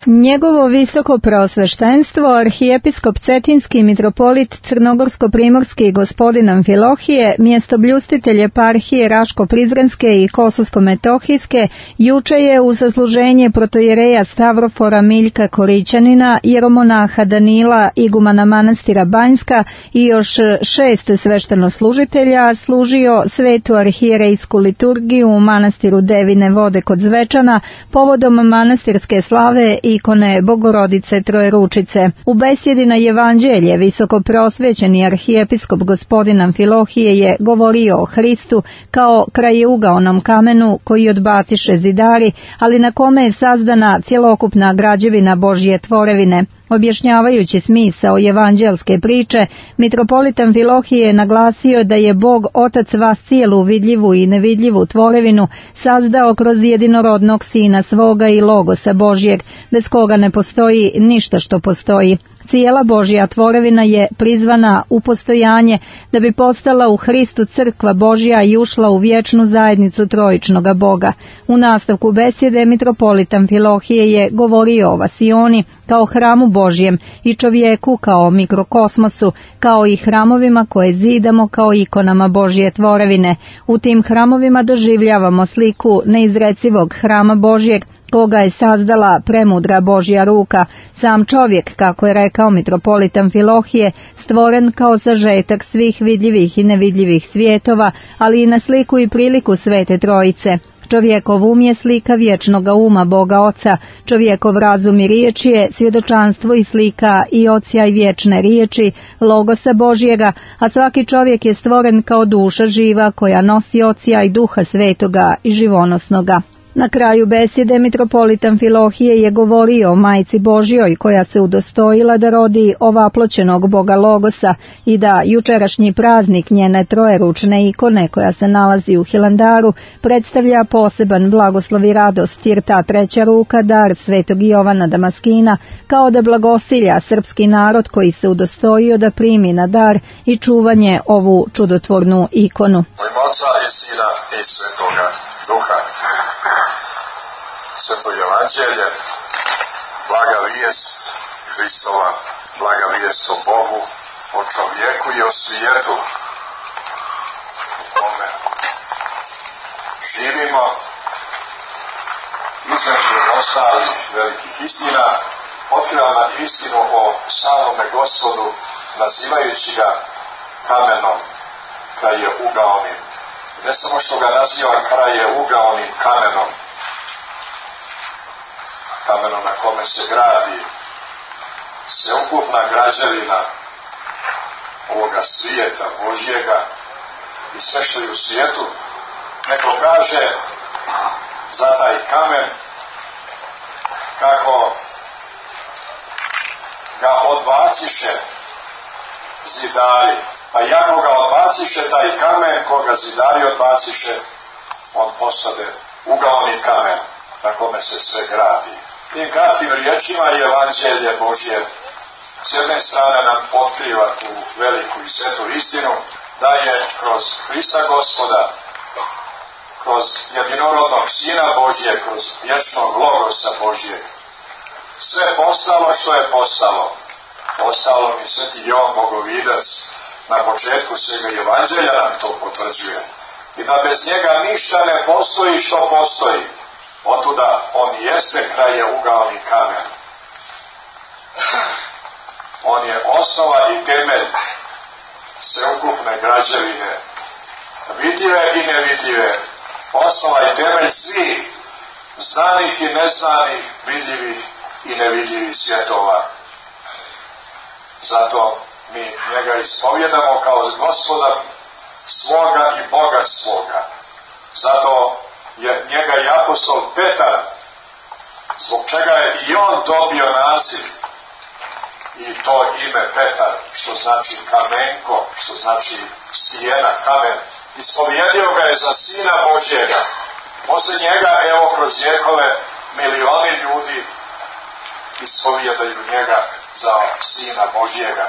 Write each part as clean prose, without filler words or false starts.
Njegovo visoko preosveštenstvo, arhijepiskop Cetinski mitropolit Crnogorsko-primorski gospodin Amfilohije, mjestobljustitelj eparhije Raško-Prizrenske i Kosovsko-Metohijske, juče je u sasluženje protojereja Stavrofora Miljka Korićanina, jeromonaha Danila, igumana manastira Banjska i još 6 sveštenoslužitelja služio svetu arhijerejsku liturgiju u manastiru Devine vode kod Zvečana povodom manastirske slave ikone Bogorodice Trojeručice. U besjedi na Evanđelje visoko preosvećeni arhijepiskop gospodin Amfilohije je govorio o Hristu kao krajeugaonom kamenu koji odbatiše zidari, ali na kome je sazdana cjelokupna građevina Božje tvorevine. Objašnjavajući smisao evanđelske priče, mitropolit Amfilohije je naglasio da je Bog Otac vas cijelu vidljivu i nevidljivu tvorevinu sazdao kroz jedinorodnog Sina svoga i Logosa Božjeg, bez koga ne postoji ništa što postoji. Cijela Božja tvorevina je prizvana u postojanje da bi postala u Hristu crkva Božja i ušla u vječnu zajednicu trojičnoga Boga. U nastavku besjede mitropolit Amfilohije je govorio o Vasioni kao hramu Božjem i čovjeku kao mikrokosmosu, kao i hramovima koje zidamo kao ikonama Božje tvorevine. U tim hramovima doživljavamo sliku neizrecivog hrama Božjeg, koga je sazdala premudra Božja ruka. Sam čovjek, kako je rekao mitropolit Amfilohije, stvoren kao sažetak svih vidljivih i nevidljivih svjetova, ali i na sliku i priliku Svete Trojice. Čovjekov um je slika vječnoga uma Boga Oca, čovjekov razum i riječ je svjedočanstvo i slika i Oca i vječne riječi, Logosa Božjega, a svaki čovjek je stvoren kao duša živa koja nosi Oca i Duha Svetoga i živonosnoga. Na kraju besjede mitropolit Amfilohije je govorio o Majci Božjoj koja se udostojila da rodi ovaploćenog Boga Logosa i da jučerašnji praznik njene trojeručne ikone koja se nalazi u Hilandaru predstavlja poseban blagoslov i radost, jer ta treća ruka dar svetog Jovana Damaskina kao da blagosilja srpski narod koji se udostojio da primi na dar i čuvanje ovu čudotvornu ikonu. Oca i Sina i Svetoga Duha. Sveto Evanđelje, blaga vijest Hristova, blaga vijest o Bogu, o čovjeku i o svijetu u kome živimo. Između ostalih velikih istina otkriva nam istinu o samome Gospodu, nazivajući ga kamenom krajeugaonim. Ne samo što ga naziva krajeugaonim kamenom, kamenom na kome se gradi sveukupna građevina ovoga svijeta Božjega i sve što je u svijetu, neko kaže za taj kamen kako ga odbaciše zidari, a jako ga odbaciše taj kamen koga zidari odbaciše, on postade ugaoni kamen na kome se sve gradi. Tim kratkim riječima Evanđelje Božje s jedne strane nam otkriva tu veliku i svetu istinu da je kroz Hrista Gospoda, kroz jedinorodnog Sina Božje, kroz vječnog Logosa Božjeg, sve postalo što je postalo. Postalo mi sveti Jovan Bogovidac na početku svega Evanđelja nam to potvrđuje. I da bez njega ništa ne postoji što postoji. Otuda on jeste krajeugaoni kamen. On je osnova i temelj sveukupne građevine, vidljive i nevidljive, osnova i temelj svih znanih i neznanih, vidljivih i nevidljivih svjetova. Zato mi njega ispovjedamo kao Gospoda svoga i Boga svoga. Zato je njega i apostol Petar, zbog čega je i on dobio naziv i to ime Petar, što znači kamenko, što znači stijena, kamen. Ispovjedio ga je za Sina Božjega. Poslije njega, evo, kroz vjekove milioni ljudi ispovjedaju njega za Sina Božjega.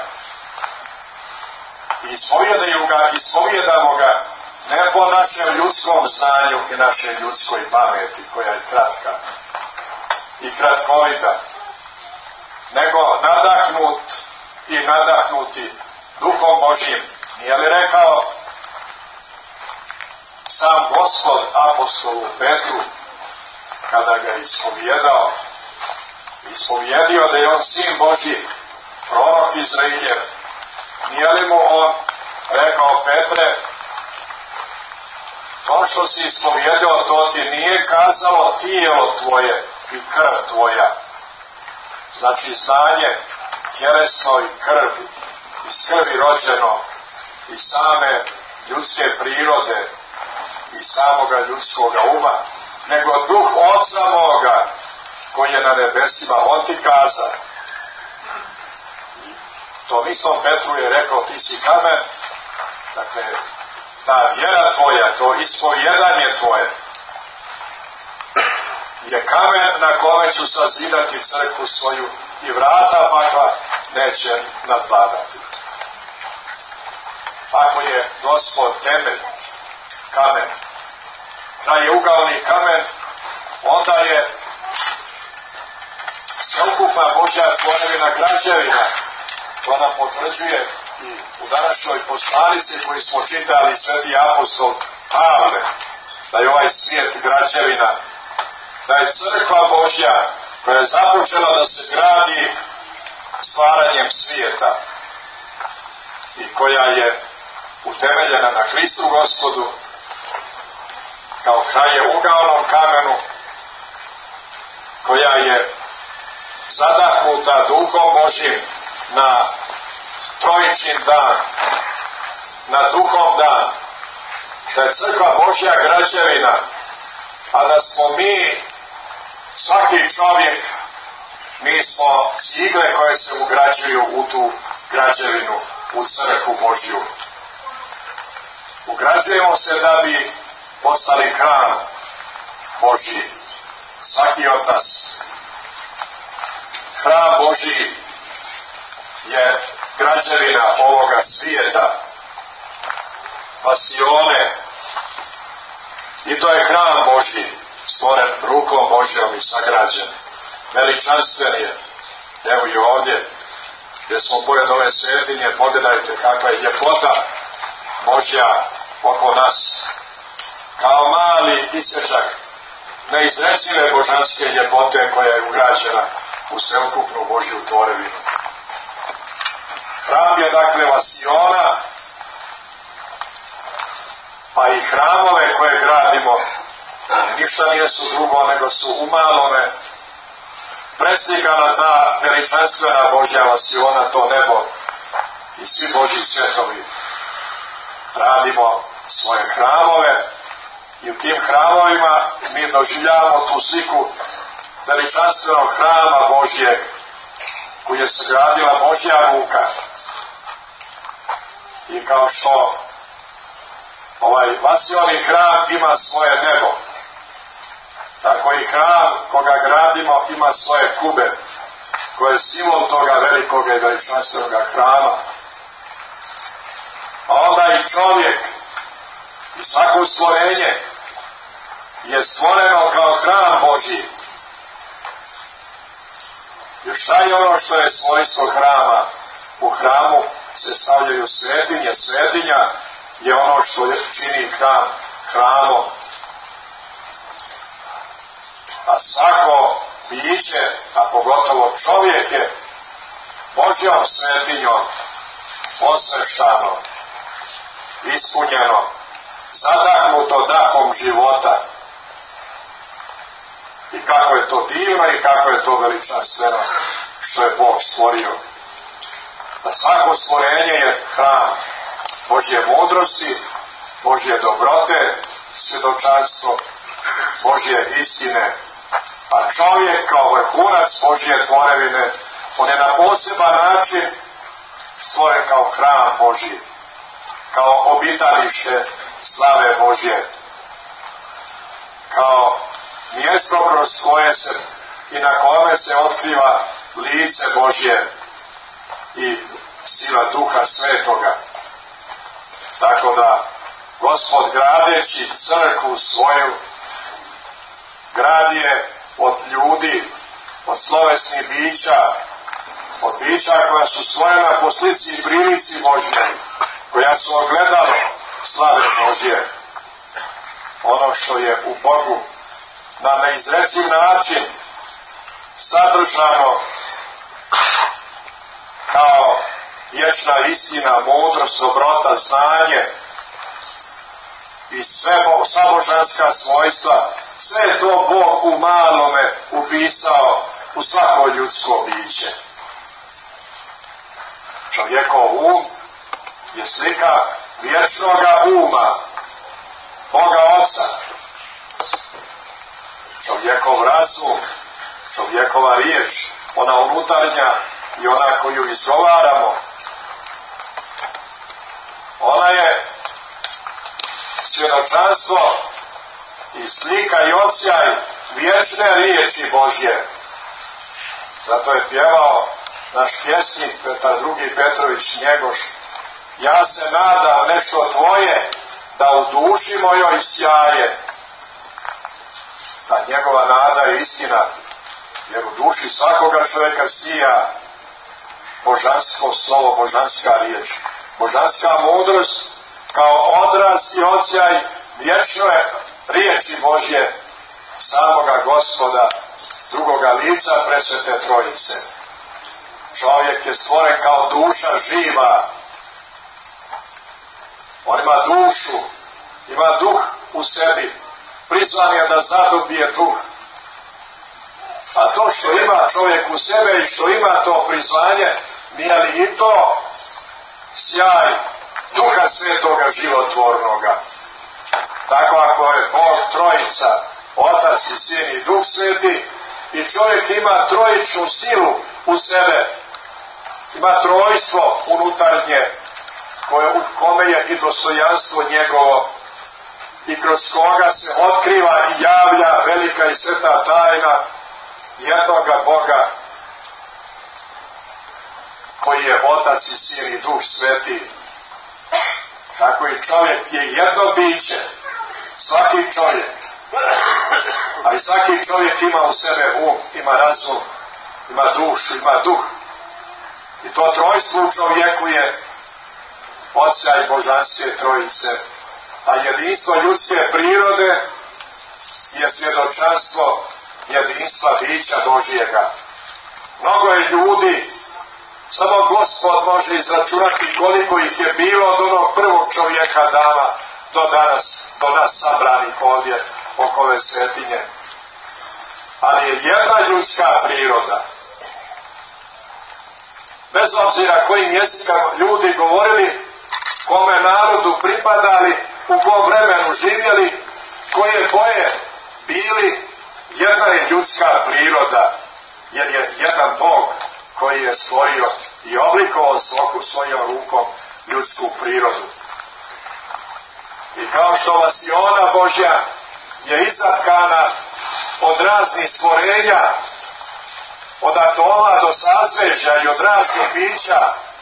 I ispovjedamo ga ne po našem ljudskom znanju i našoj ljudskoj pameti, koja je kratka i kratkovita, nego nadahnut i nadahnuti Duhom Božjim. Nije li rekao sam Gospod apostolu Petru, kada ga je ispovjedio da je on sin Božji, prorok Izraeljev, nije li mu on rekao: Petre, to što si ispovjedio, to ti nije kazalo tijelo tvoje i krv tvoja. Znači znanje tjelesno i krv, iz krvi rođeno, i same ljudske prirode i samoga ljudskoga uma, nego Duh Oca moga koji je na nebesima, on ti kazao. Tom istom Petru je rekao: ti si kamen. Dakle, ta vjera tvoja, to ispovjedanje tvoje je kamen na kome ću sazidati crkvu svoju i vrata pakla neće nadvladati. Ako je Gospod temelj, kamen, krajeuglavni kamen, onda je sveukupna Božja tvorevina građevina. To nam potvrđuje i u današnjoj poslanici koju smo čitali sveti apostol Pavle, da je ovaj svijet građevina, da je crkva Božja koja je započela da se gradi stvaranjem svijeta i koja je utemeljena na Hristu Gospodu kao krajeuglavnom kamenu, koja je zadahnuta Duhom Božjim na Trojičin dan, na Duhom dan, da je crkva Božja građevina, a da smo mi, svaki čovjek, mi smo cigle koje se ugrađuju u tu građevinu, u crkvu Božju. Ugrađujemo se da bi postali hram Božji, svaki od nas. Hram Božji je građevina ovoga svijeta, pasione, i to je hram Božji, stvoren rukom Božjom i sagrađen. Veličanstven je. Evo i ovdje, gdje smo pored ove svetinje, pogledajte kakva je ljepota Božja oko nas. Kao mali isječak neizrecive božanske ljepote koja je ugrađena u sveukupnu Božju tvorevinu. Hram je dakle vasiona, pa i hramove koje gradimo ništa nijesu drugo nego su umalome preslikana ta veličanstvena Božja vasiona, to nebo i svi Božji svjetovi. Radimo svoje hramove i u tim hramovima mi doživljavamo tu sliku veličanstvenog hrama Božjeg koji je sagradila Božja ruka. I kao što ovaj vasioni hram ima svoje nebo, tako i hram koga gradimo ima svoje kube, koje je simbol toga velikoga i veličanstvenog hrama. A onda i čovjek i svako stvorenje je stvoreno kao hram Božji. I šta je ono što je svojstvo hrama? U hramu se stavljaju svetinje. Svetinja je ono što čini hram hramom. A svako biće, a pogotovo čovjek, je Božjom svetinjom osveštano, ispunjeno, zadahnuto dahom života. I kako je to divno i kako je to veličanstveno što je Bog stvorio. Da svako stvorenje je hram Božje mudrosti, Božje dobrote, svjedočanstvo Božje istine. A čovjek kao vrhunac Božje tvorevine, on je na poseban način stvoren kao hram Božji, kao obitalište slave Božje, kao mjesto kroz koje se i na kome se otkriva lice Božje i sila Duha Svetoga. Tako da Gospod, gradeći crkvu svoju, gradi je od ljudi, od slovesnih bića od bića koja su stvorena po slici i prilici Božje, koja su ogledalo slave Božje. Ono što je u Bogu na neizreciv način sadržano kao vječna istina, mudrost, dobrota, znanje i sva božanska svojstva, sve je to Bog u malome upisao u svako ljudsko biće. Čovjekov um je slika vječnoga uma Boga Oca. Čovjekov razum, čovjekova riječ, ona unutarnja i ona koju izgovaramo, ona je svjedočanstvo i slika i odsjaj vječne riječi Božje. Zato je pjevao naš pjesnik Petar II. Petrović Njegoš: ja se nadam nešto tvoje, da u duši mojoj sjaje. Ta njegova nada je istina, jer u duši svakoga čovjeka sija božansko slovo, božanska riječ, božanska mudrost kao odraz i odsjaj vječne riječi Božje, samoga Gospoda, drugoga lica presvete Trojice. Čovjek je stvoren kao duša živa. On ima dušu, ima duh u sebi, prizvan je da zadobije duh. A to što ima čovjek u sebe i što ima to prizvanje, nije li i to sjaj Duha Svetoga životvornoga? Tako ako je Bog Trojica, Otac i Sin i Duh Sveti, i čovjek ima trojičnu silu u sebe, ima trojstvo unutarnje, u kome je i dostojanstvo njegovo i kroz koga se otkriva i javlja velika i sveta tajna jednoga Boga koji je Otac i Sin i Duh Sveti. Tako i čovjek je jedno biće, svaki čovjek, a i svaki čovjek ima u sebe um, ima razum, ima dušu, ima duh. I to trojstvo u čovjeku je odsjaj božanske trojice, a jedinstvo ljudske prirode je svjedočanstvo jedinstva bića Božjega. Mnogo je ljudi, samo Gospod može izračunati koliko ih je bilo od onog prvog čovjeka Adama do danas, do nas sabranih ovdje oko ove svetinje. Ali je jedna ljudska priroda. Bez obzira kojim jezikom ljudi govorili, kome narodu pripadali, u kom vremenu živjeli, koje boje bili, jedna je ljudska priroda, jer je jedan Bog koji je stvorio i oblikovao svojom rukom ljudsku prirodu. I kao što vasiona Božja je izatkana od raznih stvorenja, od atoma do sazvežja i od raznih bića,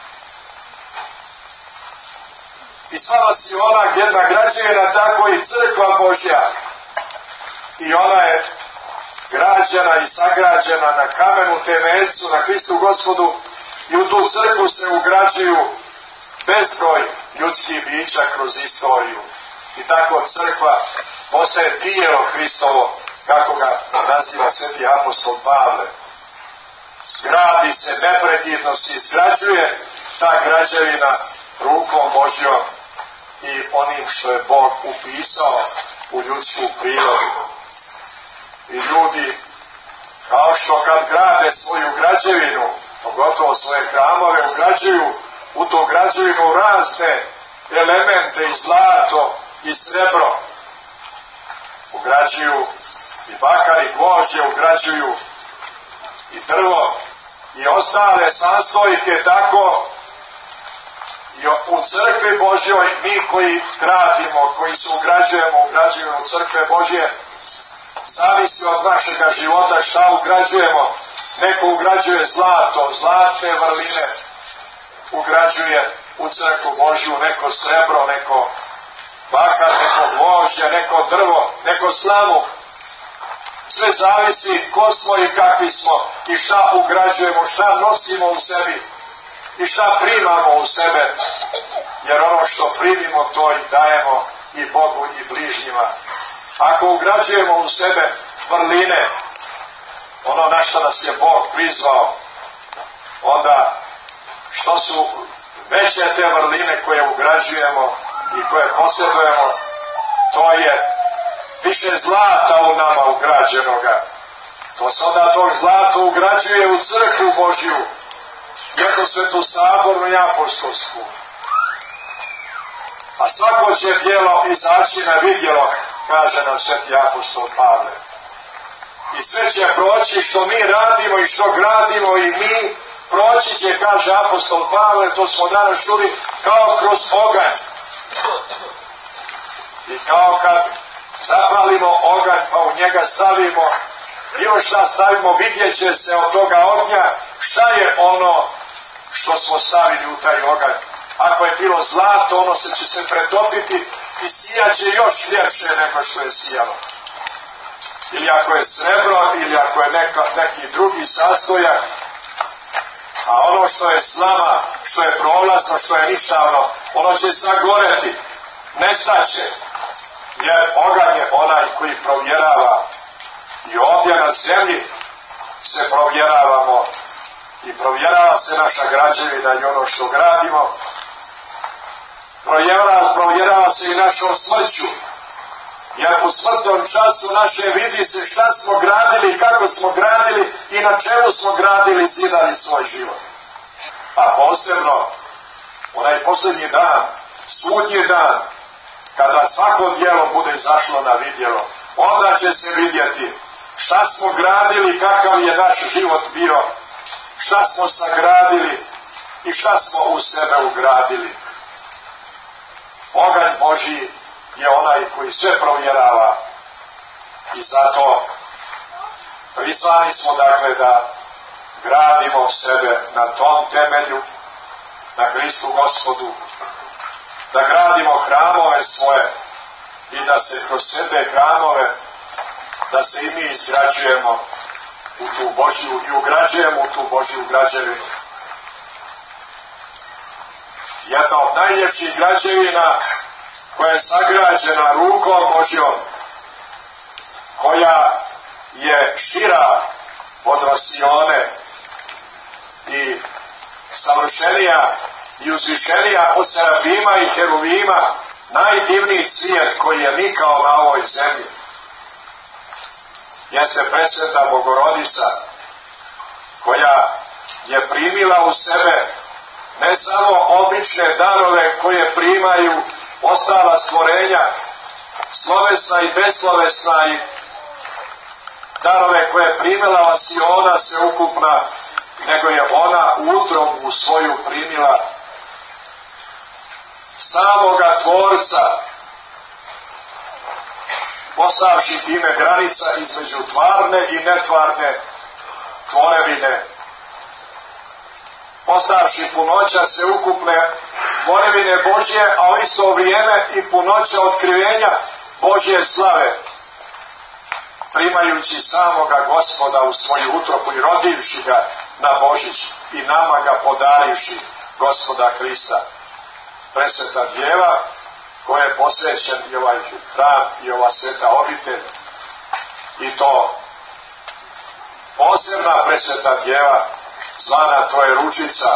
i sva vasiona jedna građevina, tako i crkva Božja. I ona je građena i sagrađena na kamenu temeljcu, na Hristu Gospodu, i u tu crkvu se ugrađuju bezbroj ljudskih bića kroz istoriju. I tako crkva postaje tijelo Hristovo, kako ga naziva sveti apostol Pavle. Gradi se, neprekidno se izgrađuje ta građevina rukom Božjom i onim što je Bog upisao u ljudsku prirodu. I ljudi, kao što kad grade svoju građevinu, pogotovo svoje hramove, ugrađuju u tu građevinu razne elemente i zlato i srebro. Ugrađuju i bakar i gvožđe, ugrađuju i drvo i ostale sastojke, tako i u crkvi Božjoj mi koji gradimo, koji se ugrađujemo u crkve Božje, zavisi od našega života šta ugrađujemo. Neko ugrađuje zlato, zlatne vrline ugrađuje u crkvu Božju, neko srebro, neko bakar, neko gvožđe, neko drvo, neko slamu. Sve zavisi ko smo i kakvi smo i šta ugrađujemo, šta nosimo u sebi i šta primamo u sebe, jer ono što primimo to i dajemo i Bogu i bližnjima. Ako ugrađujemo u sebe vrline, ono na što nas je Bog prizvao, onda što su veće te vrline koje ugrađujemo i koje posjedujemo, to je više zlata u nama ugrađenoga. To se onda tog zlata ugrađuje u crkvu Božju, jednu svetu sabornu i apostolsku. A svako će djelo izaći na vidjelo, kaže nam sveti apostol Pavle. I sve će proći što mi radimo i što gradimo i mi, proći će, kaže apostol Pavle, to smo danas čuli, kao kroz oganj. I kao kad zapalimo oganj pa u njega stavimo, bilo šta stavimo, vidjet će se od toga ognja šta je ono što smo stavili u taj oganj. Ako je bilo zlato, ono će se pretopiti i sijaće još ljepše nego što je sijalo. Ili ako je srebro, ili ako je neki drugi sastojak, a ono što je slama, što je prolazno, što je ništavno, ono će sagoreti, nestaće, jer oganj je onaj koji provjerava. I ovdje na zemlji se provjeravamo i provjerava se naša građevina i ono što gradimo. Provjerava se i našom smrću, jer u smrtnom času naše vidi se šta smo gradili, kako smo gradili i na čemu smo gradili i zidali svoj život. A posebno onaj posljednji dan, sudnji dan, kada svako djelo bude izašlo na vidjelo, onda će se vidjeti šta smo gradili, kakav je naš život bio, šta smo sagradili i šta smo u sebe ugradili. Oganj Božji je onaj koji sve provjerava i zato prizvani smo dakle da gradimo sebe na tom temelju, na Hristu Gospodu, da gradimo hramove svoje i da se kroz sebe hramove, da se i mi izgrađujemo u tu Božju i ugrađujemo u tu Božju građevinu. Jedna od najljepših građevina koja je sagrađena rukom Božjom, koja je šira od Vasione i savršenija i uzvišenija od serafima i heruvima, najdivniji cvijet koji je nikao na ovoj zemlji, jeste presveta Bogorodica, koja je primila u sebe ne samo obične darove koje primaju ostala stvorenja, slovesna i beslovesna, i darove koje je primila Vasiona sveukupna, nego je ona utrobu svoju primila samoga Tvorca, postavši time granica između tvarne i netvarne tvorevine, postavši punoća sveukupne tvorevine Božje, a u isto vrijeme i punoća otkrivenja Božje slave, primajući samoga Gospoda u svoju utrobu i rodivši ga na Božić i nama ga podarivši, Gospoda Hrista. Presveta Djeva, koja je posvećen i ovaj hram i ova sveta obitelj, i to posebna presveta Djeva, zvana to je Ručica.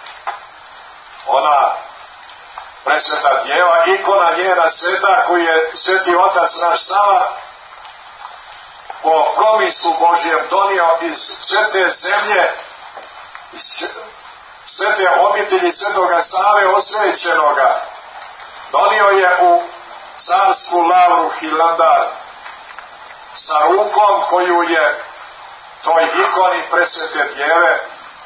Ona presveta Djeva, ikona njena sveta, koju je sveti otac naš Sava po promislu Božjem donio iz svete zemlje, iz svete obitelji svetoga Save osvećenoga, donio je u carsku lavru Hilandar sa rukom koju je toj ikoni presvete Djeve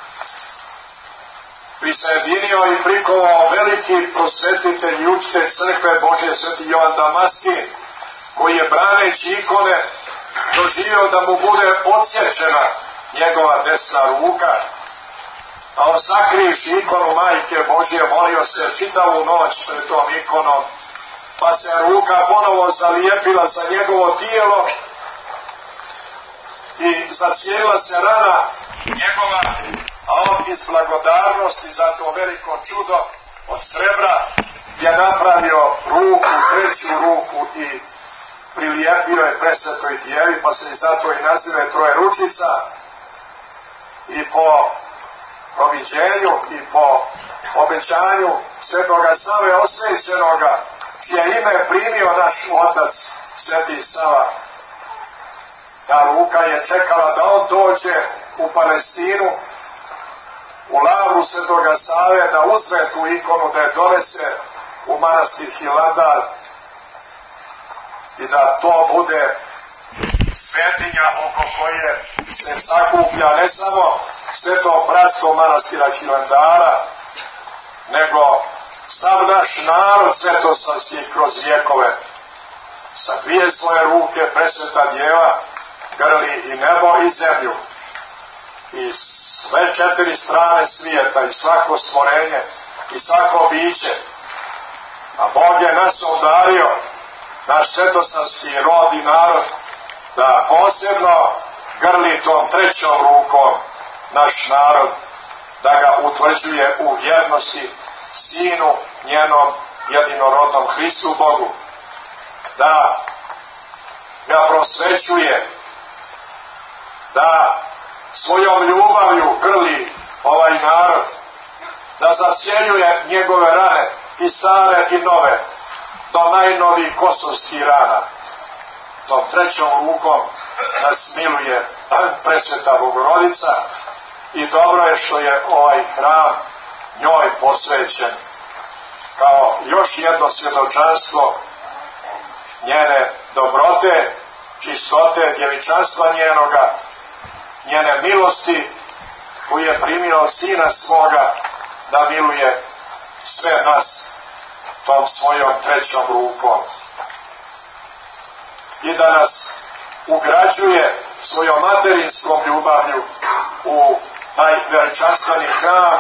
prisjedinio i prikovao veliki prosvetitelj i učitelj crkve Božje sveti Jovan Damaskin, koji je braneći ikone doživio da mu bude odsječena njegova desna ruka, a on sakrivši ikonu Majke Božje molio se čitavu noć pred tom ikonom, pa se ruka ponovo zalijepila za njegovo tijelo i zacijelila se rana njegova, a on iz blagodarnosti za to veliko čudo od srebra je napravio ruku, treću ruku i prilijepio je presvetoj djevi, pa se i zato i nazive Trojeručica. I po proviđenju i po obećanju Svetoga Save Osvećenoga, čije ime je primio naš otac Sveti Sava, ta ruka je čekala da on dođe u Palestinu, u lavru Svetoga Save, da uzme tu ikonu, da je donese u manastir Hilandar i da to bude svetinja oko koje se sakuplja ne samo sveto bratstvo manastira Hilandara, nego sav naš narod svetosavski kroz vjekove. Sa dvije svoje ruke presveta djeva grli i nebo i zemlju i sve četiri strane svijeta i svako stvorenje i svako biće. A Bog je nas obdario, naš svetosavski rod i narod, da posebno grli tom trećom rukom naš narod, da ga utvrđuje u vjernosti Sinu njenom jedinorodnom Hristu Bogu, da ga prosvećuje, da svojom ljubavlju grli ovaj narod, da zasjeljuje njegove rane i stare i nove, do najnovijih kosovskih rana. Tom trećom rukom nas miluje presveta Bogorodica i dobro je što je ovaj hram njoj posvećen kao još jedno svjedočanstvo njene dobrote, čistote, djevičanstva njenoga, njene milosti koju je primio Sina svoga da miluje sve nas tom svojom trećom rukom i da nas ugrađuje svojom materinskom ljubavlju u taj veličanstveni hram,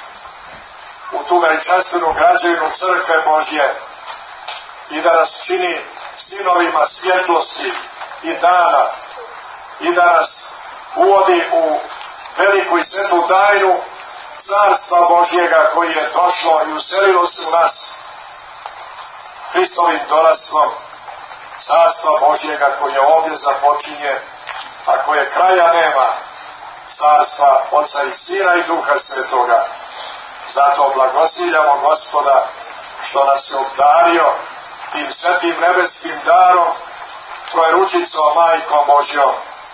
u tu veličanstvenu građevinu crkve Božje i da nas čini sinovima svjetlosti i dana i da nas uvodi u veliku i svetu tajnu Carstva Božjega koji je došlo i uselilo se u nas Hristovim dolastvom, Carstva Božjega koje ovdje započinje, a koje kraja nema, Carstva Oca i Sina i Duha Svetoga. Zato blagosiljamo Gospoda što nas je obdario tim svetim nebeskim darom, Trojeručicom Majkom Božjom,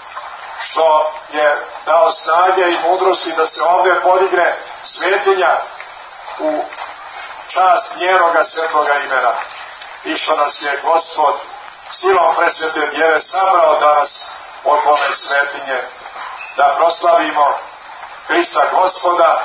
što je dao snage i mudrosti da se ovdje podigne svetinja u čast njenoga svetoga imena i što nas je Gospod silom presvete djeve sabrao danas okolo svetinje da proslavimo Hrista Gospoda,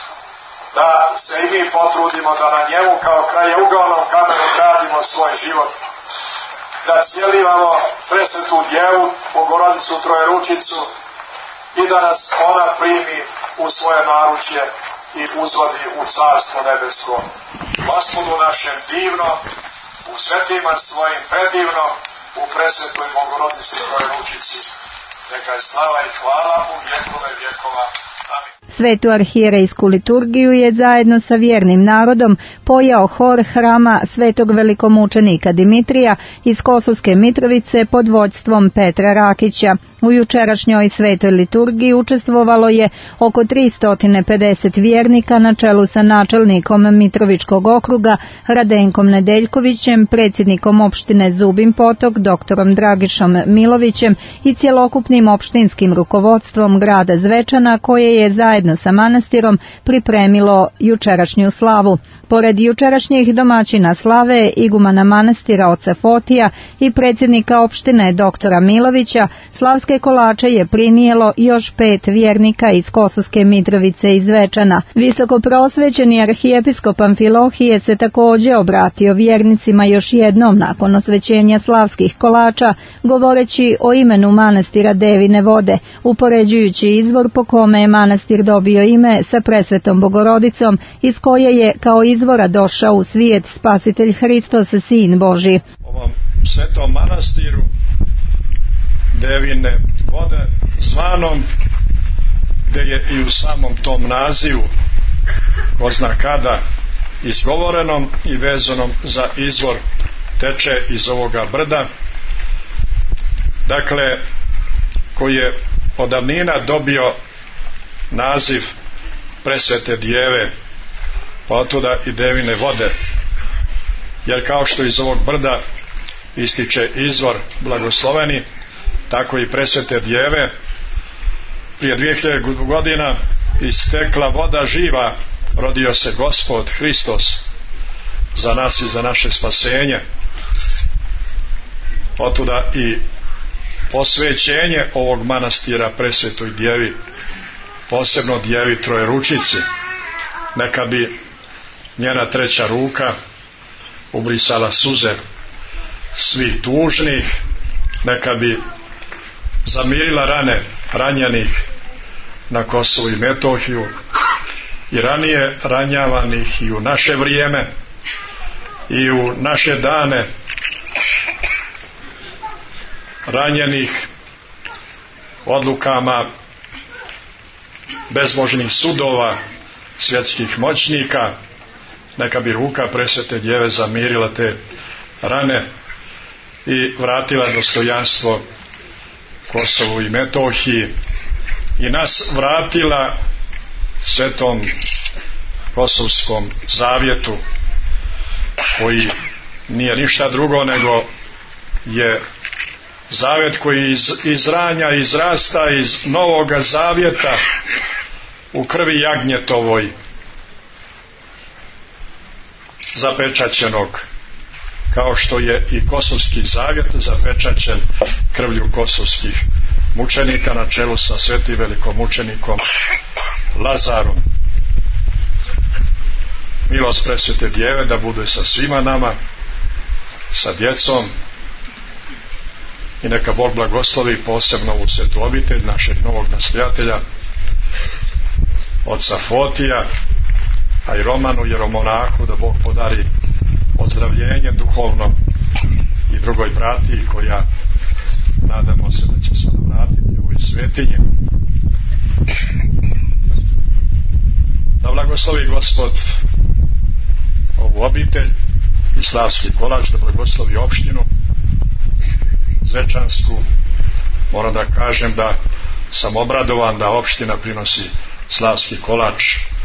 da se i mi potrudimo da na njemu kao krajeuglavnom kamenu gradimo svoj život, da cijelivamo presvetu djevu Bogorodicu Trojeručicu i da nas ona primi u svoje naručje i uzvodi u Carstvo nebesko. Gospodu našem divno, u svetima svojim predivno, u presvetoj Bogorodici Trojeručici. Neka je slava i hvala u vjekove vjekova. Amin. Svetu arhijerejsku liturgiju je zajedno sa vjernim narodom pojao hor hrama Svetog velikomučenika Dimitrija iz Kosovske Mitrovice pod vođstvom Petra Rakića. U jučerašnjoj svetoj liturgiji učestvovalo je oko 350 vjernika na čelu sa načelnikom Mitrovičkog okruga Radenkom Nedeljkovićem, predsjednikom opštine Zubin Potok doktorom Dragišom Milovićem i cjelokupnim opštinskim rukovodstvom grada Zvečana koje je zajedno sa manastirom pripremilo jučerašnju slavu. Pored jučerašnjih domaćina slave, igumana manastira oca Fotija i predsjednika opštine doktora Milovića, slavske kolače je prinijelo još 5 vjernika iz Kosovske Mitrovice i Zvečana. Visokoprosvećeni arhijepiskop Amfilohije se također obratio vjernicima još jednom nakon osvećenja slavskih kolača, govoreći o imenu manastira Devine vode, upoređujući izvor po kome je manastir dobio ime sa presvetom Bogorodicom, iz koje je kao izvora došao u svijet spasitelj Hristos, Sin Božji. Ovom svetom manastiru devine vode, zvanom, gdje je i u samom tom nazivu, ko zna kada, izgovorenom i vezanom za izvor, teče iz ovoga brda, dakle, koji je od davnina dobio naziv Presvete Djeve, pa otuda i devine vode, jer kao što iz ovog brda ističe izvor blagosloveni, tako i Presvete Djeve prije 2000 godina istekla voda živa, rodio se Gospod Hristos za nas i za naše spasenje. Otuda i posvećenje ovog manastira Presvetoj Djevi, posebno Djevi Trojeručici, neka bi njena treća ruka ubrisala suze svih tužnih, neka bi zamirila rane ranjenih na Kosovu i Metohiju i ranije ranjavanih i u naše vrijeme i u naše dane, ranjenih odlukama bezbožnih sudova svjetskih moćnika. Neka bi ruka Presvete Djeve zamirila te rane i vratila dostojanstvo Kosovu i Metohiji i nas vratila Svetom Kosovskom zavjetu, koji nije ništa drugo nego je zavjet koji iz ranja izrasta iz Novoga Zavjeta u krvi jagnjetovoj, zapečaćenog, kao što je i Kosovski zavjet zapečaćen krvlju kosovskih mučenika na čelu sa svetim velikomučenikom Lazarom. Milost Presvete Djeve da bude sa svima nama, sa djecom, i neka Bog blagoslovi posebno u svetu obitelj našeg novog nasljedatelja, oca Fotija, a i Romanu jeromonahu, da Bog podari ozdravljenje duhovno i drugoj brati koja nadamo se da će se vratiti u ovoj svetinji. Da blagoslovi Gospod ovu obitelj i Slavski kolač, da blagoslovi opštinu Zvečansku. Moram da kažem da sam obradovan da opština prinosi Slavski kolač,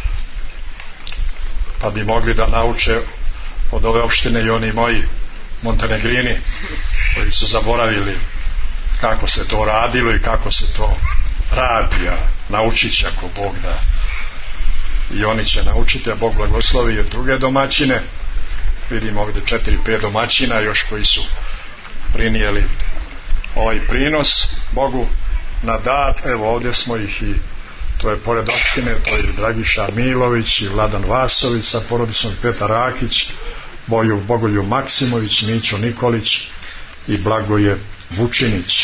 pa bi mogli da nauče od ove opštine i oni moji Montenegrini koji su zaboravili kako se to radilo i kako se to radi, a naučit će ako Bog da, i oni će naučiti, a Bog blagoslovi jer druge domaćine. Vidimo ovdje 4-5 domaćina još koji su prinijeli ovaj prinos Bogu na dar. Evo ovdje smo ih, i to je pored opštine, to je Dragiša Milović i Vladan Vasović sa porodicom, Petar Rakić, Bogoljub Maksimović, Mićo Nikolić i Blagoje Vučinić.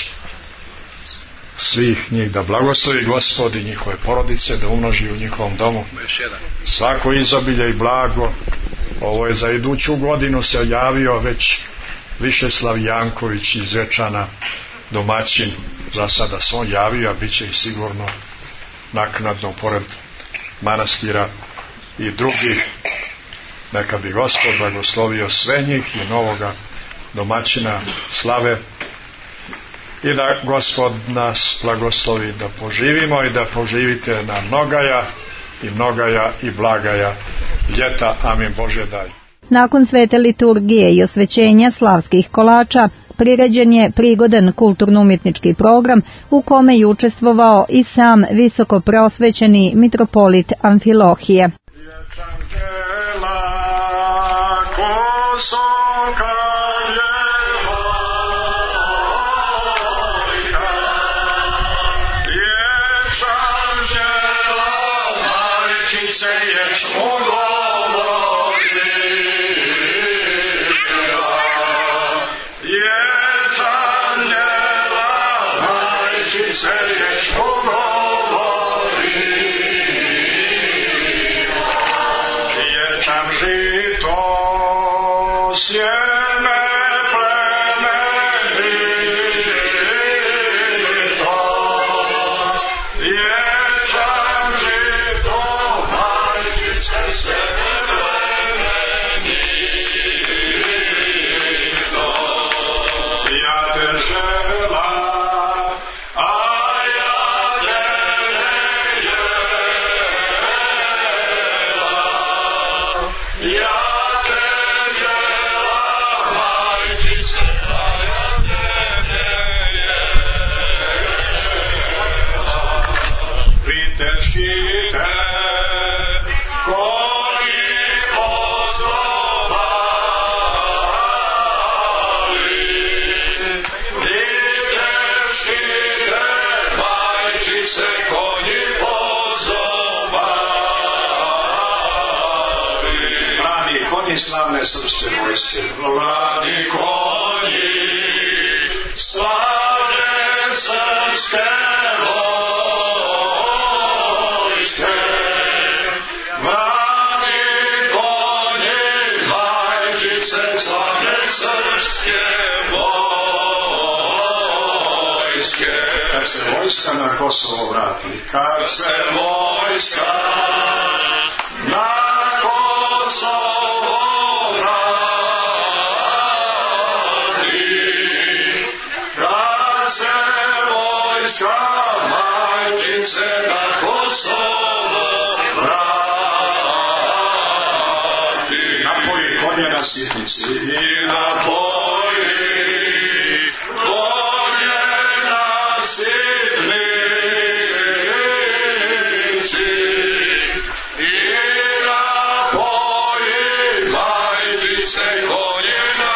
Svih njih da blagoslovi Gospod i njihove porodice, da umnoži u njihovom domu svako izobilje i blago. Ovo je za iduću godinu se javio već Višeslav Janković iz Zvečana, domaćin. Za sada se on javio, a bit će i sigurno naknadno pored manastira i drugih. Neka bi Gospod blagoslovio sve njih i novoga domaćina Slave, i da Gospod nas blagoslovi da poživimo i da poživite na mnogaja i blagaja ljeta. Amin. Bože daj. Nakon svete liturgije i osvećenja slavskih kolača priređen je prigodan kulturno-umjetnički program u kome je učestvovao i sam visoko prosvećeni mitropolit Amfilohije. Svi konji slavne srpske vojske, mladi konji slavne srpske vojske, mladi konji majčice slavne srpske vojske. Kad se vojska na Kosovo vrati, kad se vojska na Kosovo vrati, kad se vojska majčice na Kosovo vrati, napoji konje na sitnici i napoji konje na sitnici i napoji majčice konje na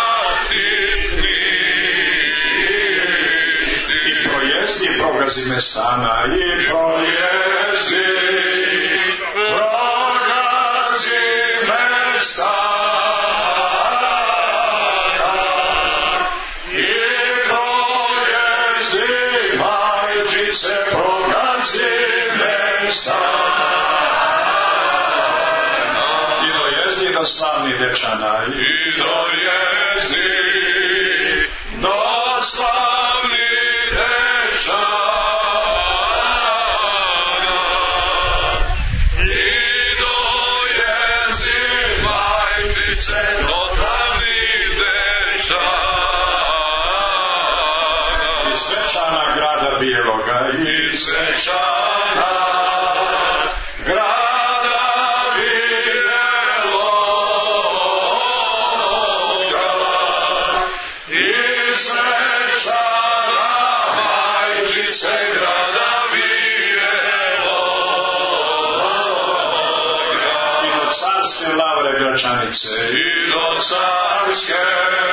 sitnici. I projezdi progazi Mestana, i projezdi progazi Mestana, i projezdi majčice progazi Mestana. I dojezdi do slavnih Dečana, i dojezdi do slavnih Dečana, i dojezdi majčice do slavnih Dečana. I svečana grada Bijeloga, i svečana grada Bijeloga, i svečana majčice grada Bijeloga. I do carske lavre Gračanice, i do carske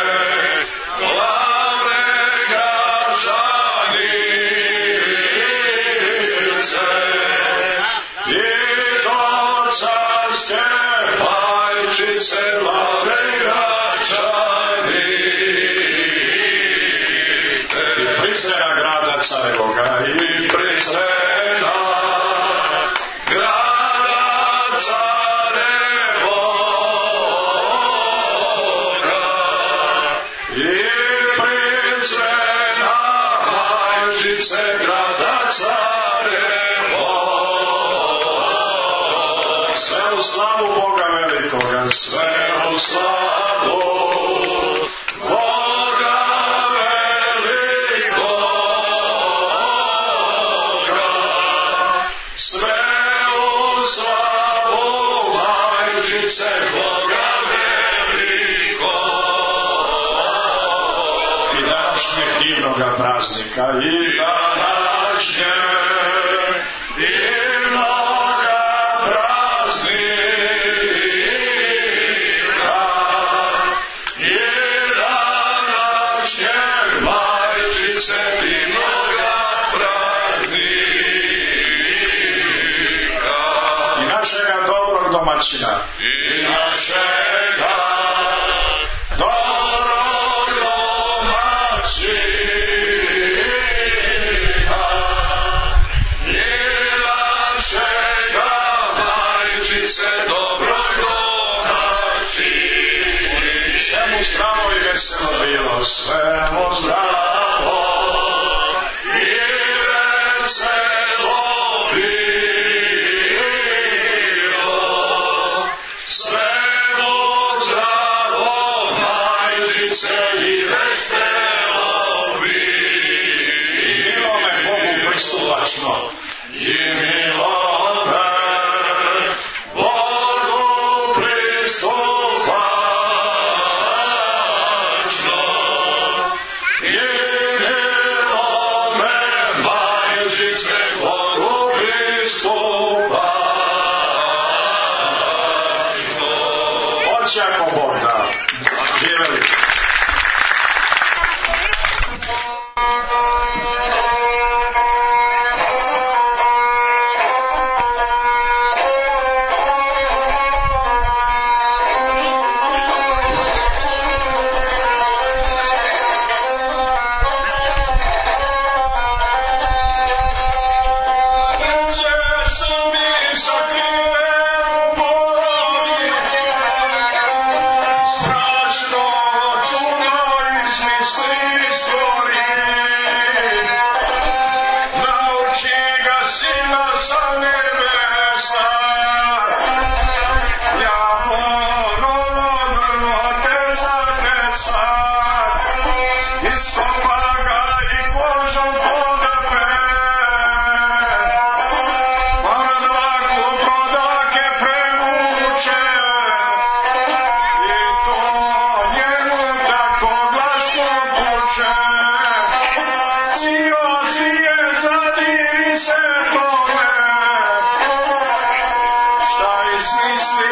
lavre Gračanice, i do carske majčice lavre Gračanice. I Prizrena grada Carevoga, i Prizrena grada Carevoga, i Prizrena majčice grada Carevoga. Sve u slavu Boga velikoga, sve u slavu Boga velikoga, sve u slavu majčice Boga velikoga. I današnjeg divnoga praznika, i današnjeg divnoga praznika, i današnjeg majčice divnoga praznika. I našega dobrog domaćina, i našega dobrog domaćina, i našega majčice dobrog domaćina. Svemu zdravo i veselo bilo, svemu zdravo i veselo bilo, svemu zdravo majčice i veselo bilo. I milo me Bogu pristupačno, i milo me Bogu pristupačno, i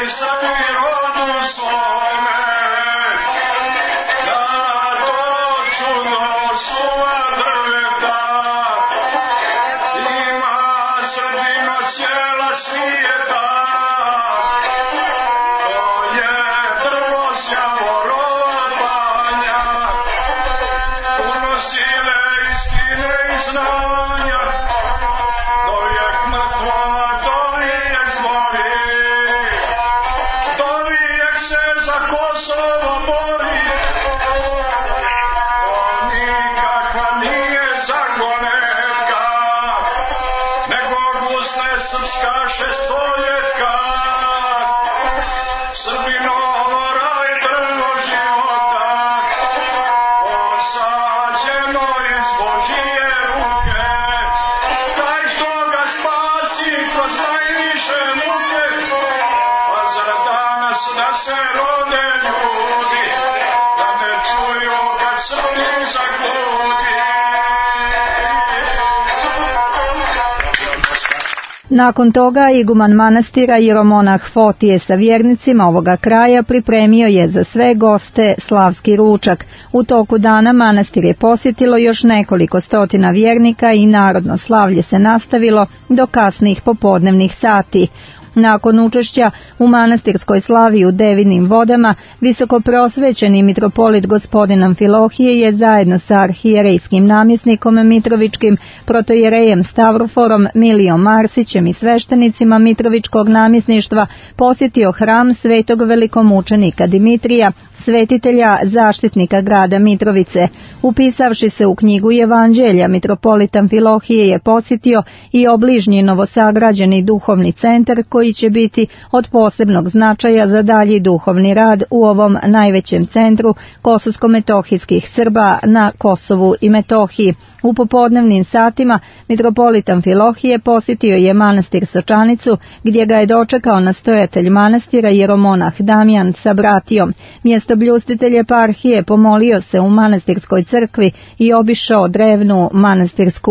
Nakon toga iguman manastira jeromonah Fotije sa vjernicima ovoga kraja pripremio je za sve goste slavski ručak. U toku dana manastir je posjetilo još nekoliko stotina vjernika i narodno slavlje se nastavilo do kasnih popodnevnih sati. Nakon učešća u manastirskoj slavi u Devinim vodama, visoko prosvećeni mitropolit gospodin Amfilohije je zajedno sa arhijerejskim namjesnikom Mitrovičkim, protojerejem Stavroforom, Milijom Marsićem i sveštenicima Mitrovičkog namjesništva posjetio hram svetog velikomučenika Dimitrija, svetitelja zaštitnika grada Mitrovice. Upisavši se u knjigu Evanđelja, mitropolit Amfilohije je posjetio i obližnji novosagrađeni duhovni centar koji će biti od posebnog značaja za dalji duhovni rad u ovom najvećem centru kososko-metohijskih Srba na Kosovu i Metohiji. U popodnevnim satima mitropolit Amfilohije posjetio je manastir Sočanicu, gdje ga je dočekao nastojatelj manastira jeromonah Damjan sa bratijom. Mjestobljustitelj eparhije pomolio se u manastirskoj crkvi i obišao drevnu manastirsku